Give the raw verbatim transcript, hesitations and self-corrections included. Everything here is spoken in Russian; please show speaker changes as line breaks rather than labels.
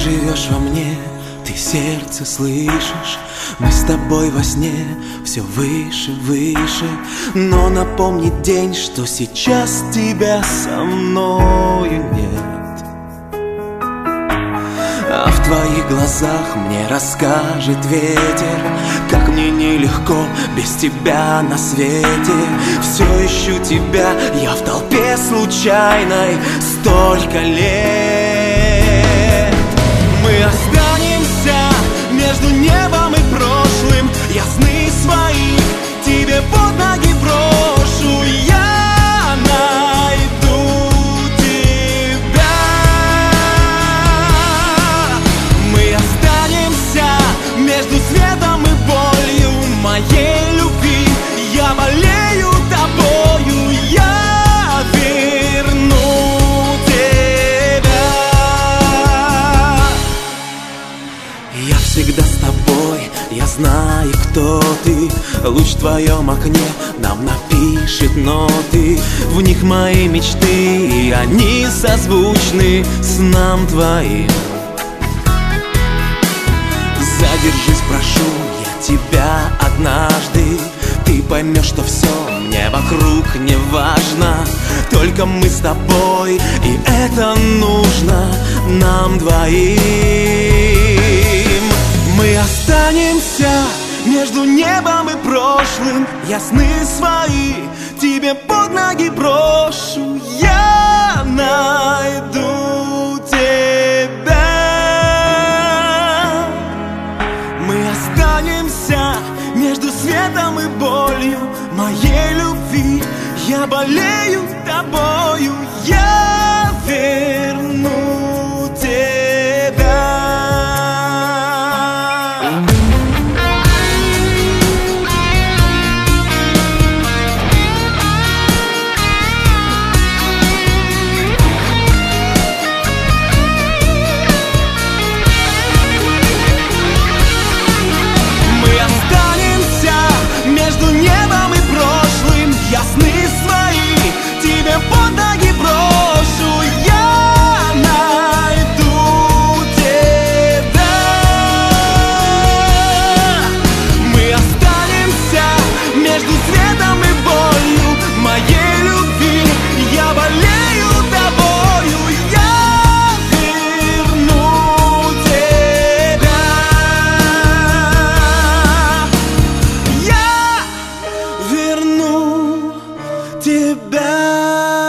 живешь во мне, ты сердце слышишь. Мы с тобой во сне все выше, выше. Но напомнит день, что сейчас тебя со мною нет. А в твоих глазах мне расскажет ветер, как мне нелегко без тебя на свете. Все ищу тебя, я в толпе случайной столько лет. Мы останемся между небом и прошлым. Я сны свои тебе под ноги брошу. Я найду тебя. Мы останемся между светом и болью моей любви. Я болею тобою. Я верну тебя. Я всегда с тобой, я знаю, кто ты. Луч в твоем окне нам напишет ноты. В них мои мечты, и они созвучны снам твоим. Задержись, прошу я тебя однажды. Ты поймешь, что все мне вокруг не важно. Только мы с тобой, и это нужно нам двоим. Мы останемся между небом и прошлым. Я сны свои тебе под ноги брошу. Я найду тебя. Мы останемся между светом и болью моей любви. Я болею тобою. Я верну тебя. Я сны свои тебе под ноги брошу. Я найду тебя. Мы останемся между светом и болью моей любви. Я болею тобою. Я верну тебя. Я верну тебя.